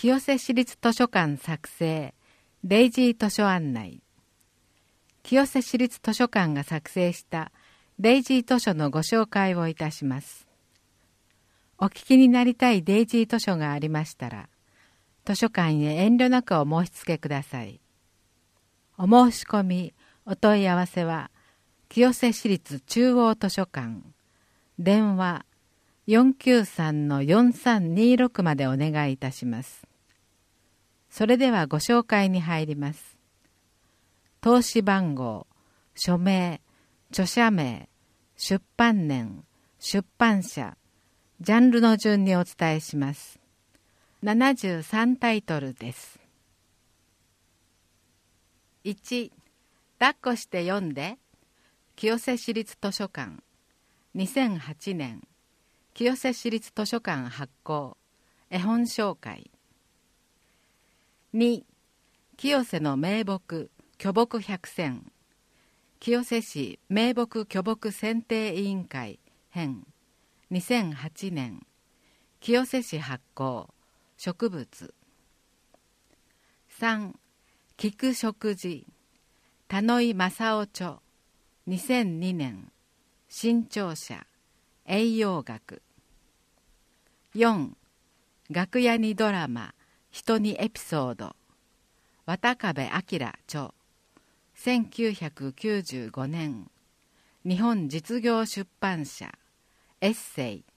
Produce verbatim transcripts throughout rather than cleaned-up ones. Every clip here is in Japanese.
清瀬市立図書館作成デイジー図書案内。清瀬市立図書館が作成したデイジー図書のご紹介をいたします。お聞きになりたいデイジー図書がありましたら、図書館へ遠慮なくお申し付けください。お申し込み、お問い合わせは、清瀬市立中央図書館、電話 よんきゅうさんのよんさんにろく までお願いいたします。それではご紹介に入ります。投資番号、署名、著者名、出版年、出版社、ジャンルの順にお伝えします。ななじゅうさんタイトルです。いち、抱っこして読んで、清瀬市立図書館、にせんはちねん、清瀬市立図書館発行、絵本紹介。に、清瀬の名木、巨木百選、清瀬市名木巨木選定委員会編、にせんはちねん、清瀬市発行、植物。さん、聞く食事、田野井正夫著、にせんにねん、新潮社、栄養学。よん、楽屋にドラマ、人にエピソード、渡壁明著、せんきゅうひゃくきゅうじゅうごねん、日本実業出版社、エッセイ。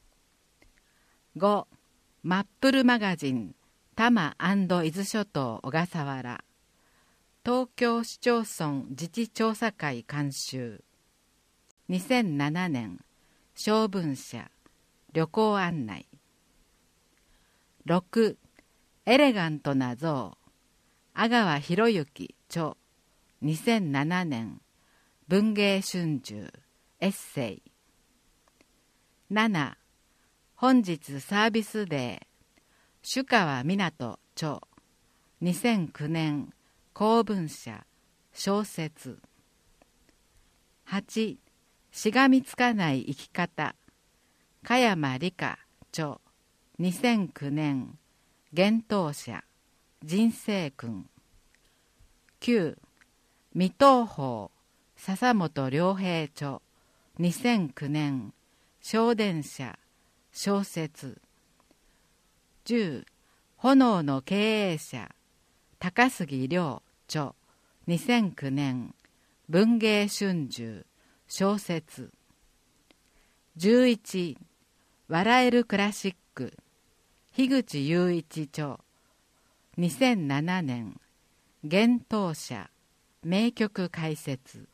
ご、マップルマガジン、多摩&伊豆諸島小笠原、東京市町村自治調査会監修、にせんななねん、小文社、旅行案内。ろく、エレガントな像、阿川博之著、にせんななねん、文芸春秋、エッセイ。なな、本日サービスデー、朱川湊著、にせんきゅうねん、公文社、小説。はち、しがみつかない生き方、加山理香著、にせんきゅうねん、幻冬舎、人生訓。きゅう、未東宝、笹本良平著、にせんきゅうねん、小電車、小説。じゅう、炎の経営者、高杉良著、にせんきゅうねん、文芸春秋、小説。じゅういち、笑えるクラシック、樋口雄一著、にせんななねん、幻冬舎、名曲解説。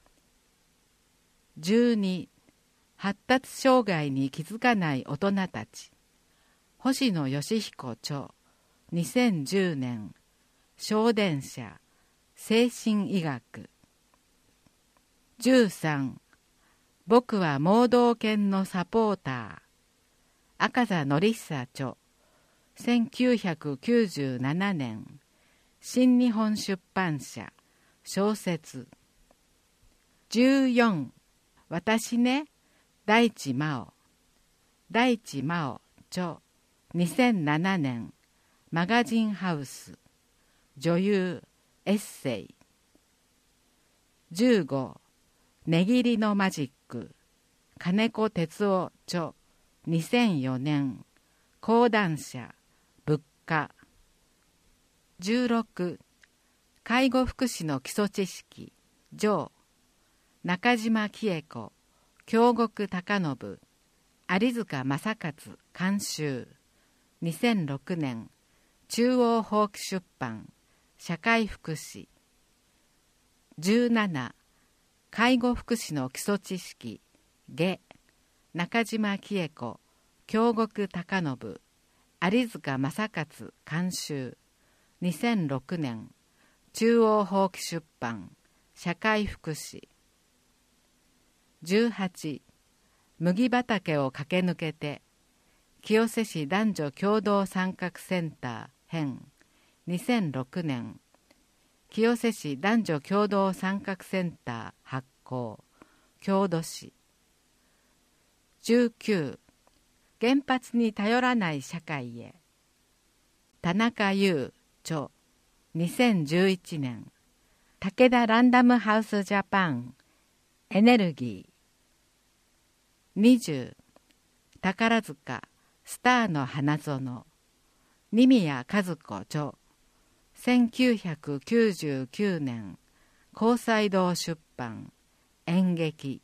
じゅうに、発達障害に気づかない大人たち、星野義彦著、にせんじゅうねん、小電車、精神医学。じゅうさん、僕は盲導犬のサポーター、赤座則久著、せんきゅうひゃくきゅうじゅうななねん、新日本出版社、小説。じゅうよん、私ね、大地真央、大地真央著、にせんななねん、マガジンハウス、女優、エッセイ。じゅうご、値切りのマジック、金子哲夫著、にせんよねん、講談社、物価。じゅうろく、介護福祉の基礎知識、上、中島喜恵子、京極隆信、有塚正勝監修、にせんろくねん、中央法規出版、社会福祉。じゅうなな、介護福祉の基礎知識、下、中島喜恵子、京極隆信、有塚正勝監修、にせんろくねん、中央法規出版、社会福祉。じゅうはち、麦畑を駆け抜けて、清瀬市男女共同参画センター編、にせんろくねん、清瀬市男女共同参画センター発行、郷土史。じゅうきゅう、原発に頼らない社会へ、 田中優著にせんじゅういちねん武田ランダムハウスジャパンエネルギーにじゅう宝塚スターの花園二宮和子著せんきゅうひゃくきゅうじゅうきゅうねん高裁堂出版演劇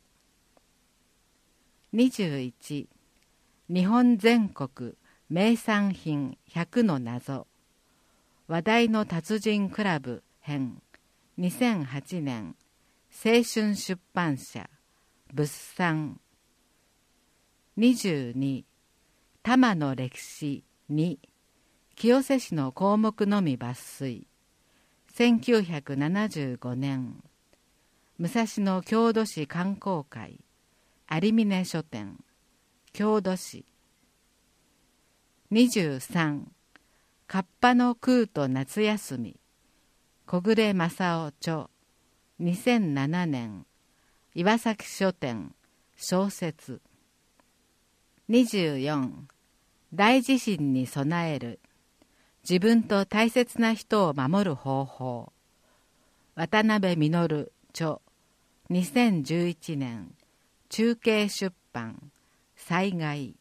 にじゅういち日本全国名産品ひゃくの謎話題の達人クラブ編にせんはちねん青春出版社物産にじゅうに多摩の歴史に清瀬市の項目のみ抜粋せんきゅうひゃくななじゅうごねん武蔵野郷土史観光会有峰書店郷土史にじゅうさんカッパの空と夏休み小暮正夫著にせんななねん岩崎書店小説にじゅうよん大地震に備える自分と大切な人を守る方法渡辺実著にせんじゅういちねん中継出版災害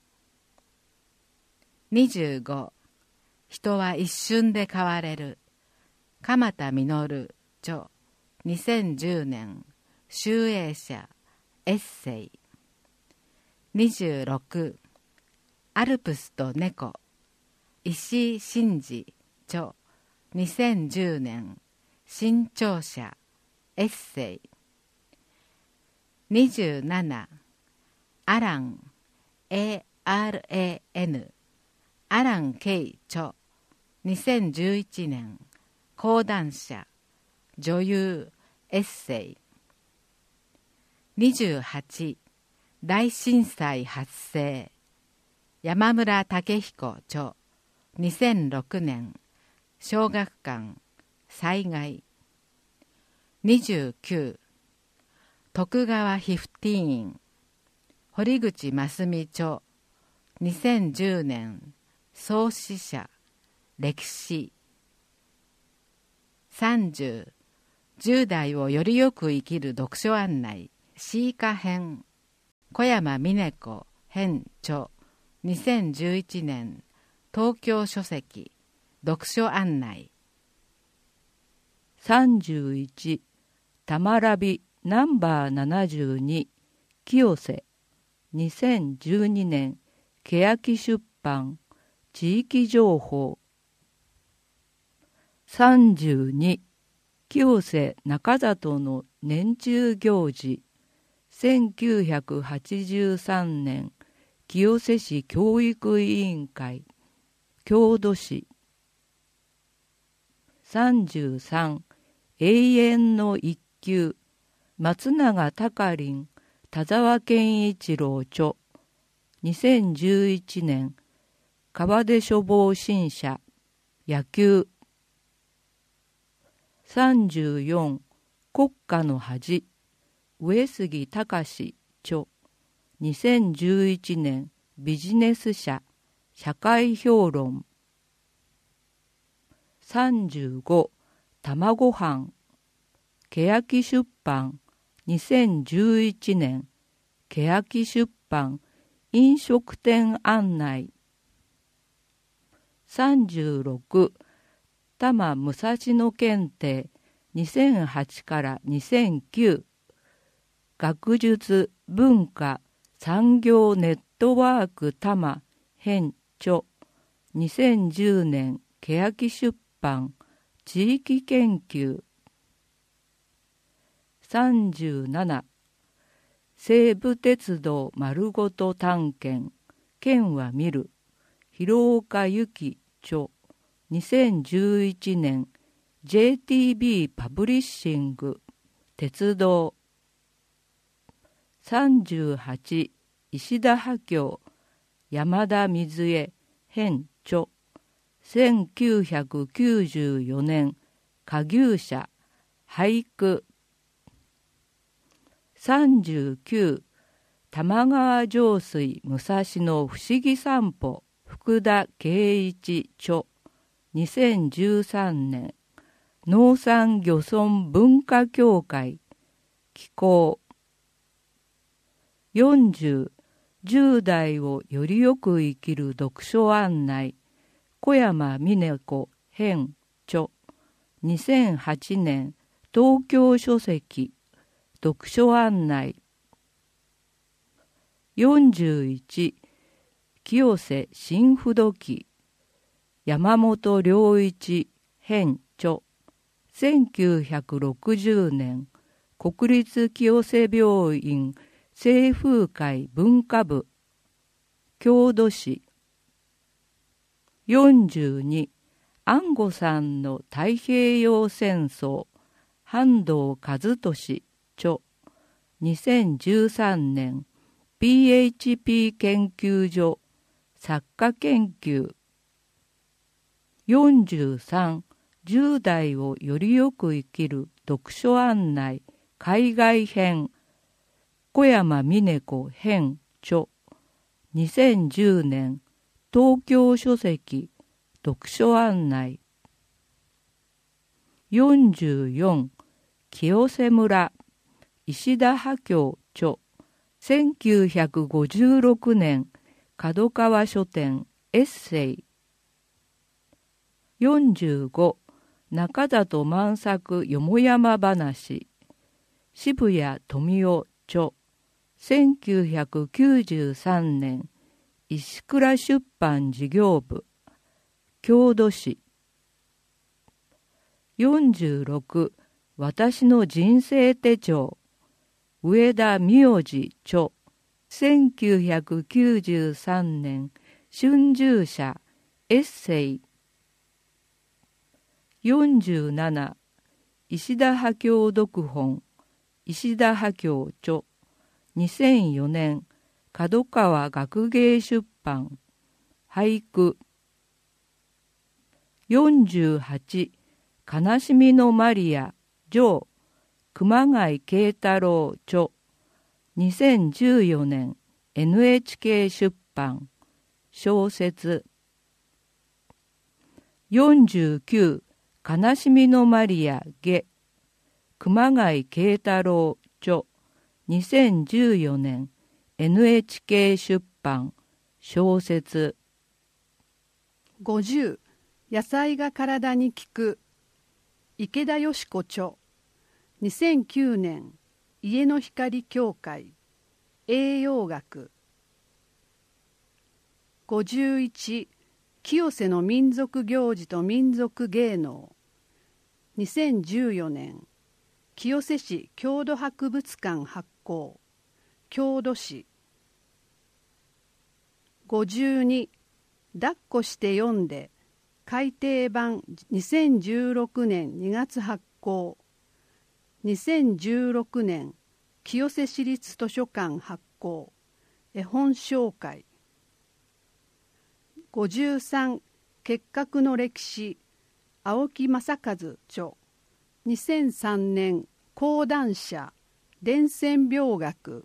にじゅうご人は一瞬で変われる鎌田実著にせんじゅうねん集英社エッセイにじゅうろくアルプスと猫石井真嗣著にせんじゅうねん新潮社エッセイにじゅうななアラン エーアールエーエヌ アラン・ケイ著にせんじゅういちねん講談社女優エッセイにじゅうはち大震災発生山村武彦著にせんろくねん小学館災害にじゅうきゅう徳川フィフティーン堀口真澄著にせんじゅうねん創始者歴史さんじゅうじゅう代をよりよく生きる読書案内詩歌編小山峰子編著にせんじゅういちねん東京書籍読書案内さんじゅういちたまらびナンバーななじゅうに清瀬にせんじゅうにねん欅出版地域情報さんじゅうに清瀬中里の年中行事せんきゅうひゃくはちじゅうさんねん清瀬市教育委員会郷土史さんじゅうさん永遠の一休松永隆林田沢健一郎著にせんじゅういちねん川出書房新社野球さんじゅうよん国家の恥上杉隆著にせんじゅういちねんビジネス社社会評論さんじゅうご卵飯欅出版にせんじゅういちねん欅出版飲食店案内さんじゅうろく多摩武蔵野検定にせんはちからにせんきゅう学術文化産業ネットワーク多摩編著にせんじゅうねん欅出版地域研究さんじゅうなな西武鉄道丸ごと探検県は見る広岡由紀著にせんじゅういちねん ジェーティービー パブリッシング鉄道さんじゅうはち石田波郷山田水江編著せんきゅうひゃくきゅうじゅうよねん下牛舎俳句さんじゅうきゅう玉川上水武蔵野不思議散歩福田圭一著にせんじゅうさんねん農産漁村文化協会機構よんじゅう、じゅう代をよりよく生きる読書案内小山峰子編著にせんはちねん東京書籍読書案内よんじゅういち清瀬新不土記山本良一編著せんきゅうひゃくろくじゅうねん国立清瀬病院清風会文化部郷土史よんじゅうに安吾さんの太平洋戦争半藤和俊著にせんじゅうさんねん ピーエイチピー 研究所作家研究よんじゅうさん、じゅう代をよりよく生きる読書案内海外編小山峰子編著にせんじゅうねん東京書籍読書案内よんじゅうよん清瀬村石田波郷著せんきゅうひゃくごじゅうろくねん角川書店エッセイよんじゅうご中里万作よもやま話渋谷富夫著せんきゅうひゃくきゅうじゅうさんねん石倉出版事業部郷土史よんじゅうろく私の人生手帳上田名字著せんきゅうひゃくきゅうじゅうさんねん春秋社エッセイよんじゅうなな石田波郷読本石田波郷著にせんよねん角川学芸出版俳句よんじゅうはち悲しみのマリア上熊谷慶太郎著にせんじゅうよねん エヌエイチケー 出版小説よんじゅうきゅう悲しみのマリア下熊谷慶太郎著にせんじゅうよねん エヌエイチケー 出版小説ごじゅう野菜が体に効く池田よし子著にせんきゅうねん家の光協会栄養学ごじゅういち清瀬の民族行事と民族芸能にせんじゅうよねん清瀬市郷土博物館発行郷土史ごじゅうに抱っこして読んで改訂版にせんじゅうろくねんにがつ発行にせんじゅうろくねん清瀬市立図書館発行絵本紹介ごじゅうさん結核の歴史青木正和著にせんさんねん講談社伝染病学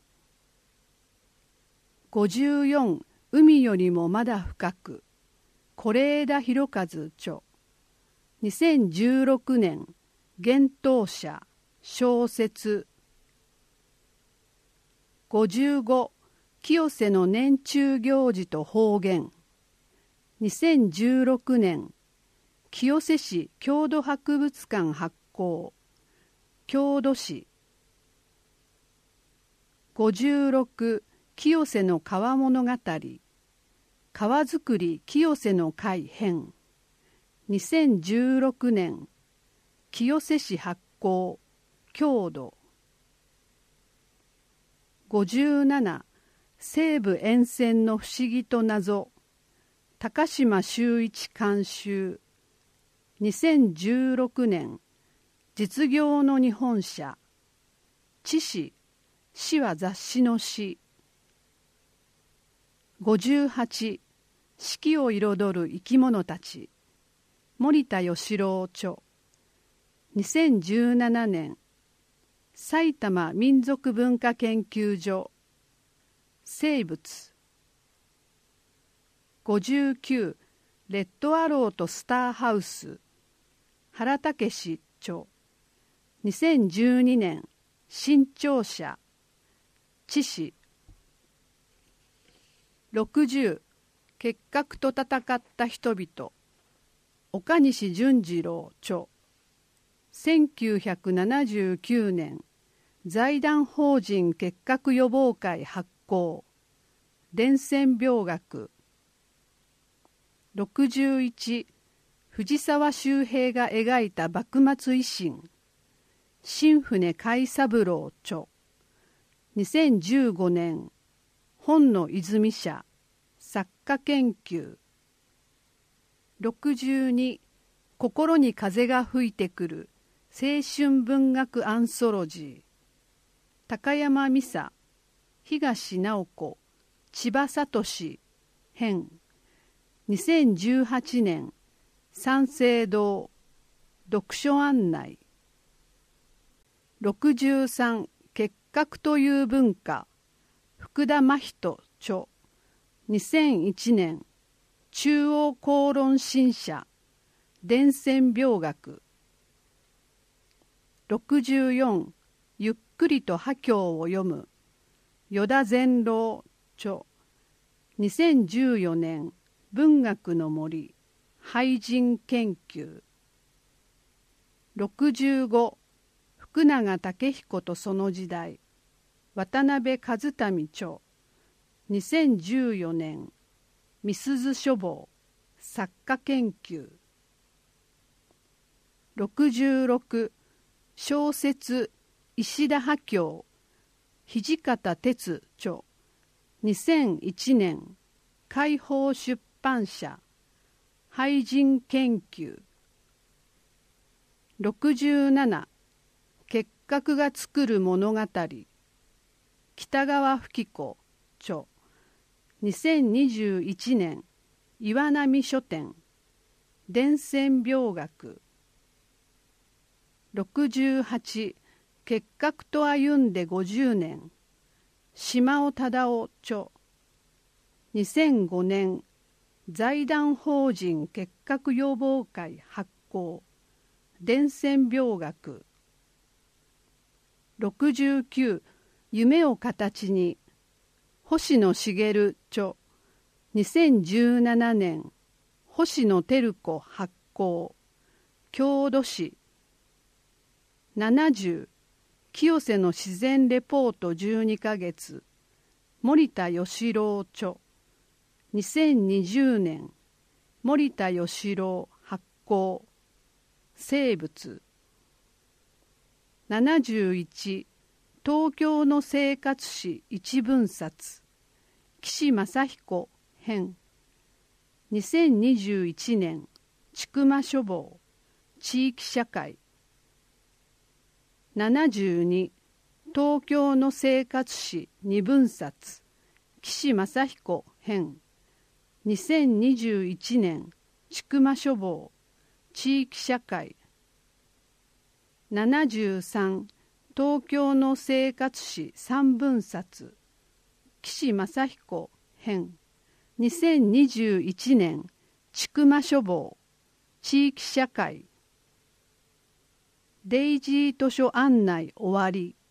ごじゅうよん海よりもまだ深く是枝裕和著にせんじゅうろくねん幻冬舎小説ごじゅうご清瀬の年中行事と方言にせんじゅうろくねん清瀬市郷土博物館発行郷土史ごじゅうろく清瀬の川物語川づくり清瀬の会編にせんじゅうろくねん清瀬市発行郷土ごじゅうなな西部沿線の不思議と謎高島修一監修にせんじゅうろくねん実業の日本社知史詩は雑誌の詩ごじゅうはち四季を彩る生き物たち森田義郎著にせんじゅうななねん埼玉民族文化研究所生物ごじゅうきゅうレッドアローとスターハウス原武史著にせんじゅうにねん新潮社知史ろくじゅう結核と戦った人々岡西淳二郎著せんきゅうひゃくななじゅうきゅうねん財団法人結核予防会発行伝染病学ろくじゅういち藤沢周平が描いた幕末維新新船海三郎著にせんじゅうごねん本の泉社作家研究ろくじゅうに心に風が吹いてくる青春文学アンソロジー高山美沙東直子千葉聡編にせんじゅうはちねん三省堂読書案内ろくじゅうさん結核という文化福田真人著にせんいちねん中央公論新社伝染病学ろくじゅうよんゆっくりと破経を読む依田善郎著にせんじゅうよねん文学の森俳人研究ろくじゅうご福永武彦とその時代渡辺和民著にせんじゅうよねんみすゞ書房作家研究ろくじゅうろく小説石田波郷土方哲著にせんいちねん解放出版社俳人研究ろくじゅうなな結核が作る物語北川吹子著にせんにじゅういちねん岩波書店伝染病学ろくじゅうはち結核と歩んでごじゅうねん島尾忠夫著にせんごねん財団法人結核予防会発行伝染病学ろくじゅうきゅう夢を形に星野茂著にせんじゅうななねん星野照子発行郷土史ななじゅう清瀬の自然レポートじゅうにかげつ森田義郎著にせんにじゅうねん森田義郎発行生物ななじゅういち東京の生活史一分冊岸正彦編にせんにじゅういちねん千曲書房地域社会ななじゅうに東京の生活史二分冊岸正彦編にせんにじゅういちねん千曲書房地域社会ななじゅうさん東京の生活史三分冊岸正彦編にせんにじゅういちねん千曲書房地域社会デイジー図書案内終わり